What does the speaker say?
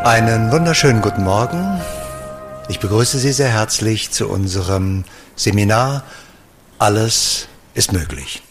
Einen wunderschönen guten Morgen. Ich begrüße Sie sehr herzlich zu unserem Seminar Alles ist möglich.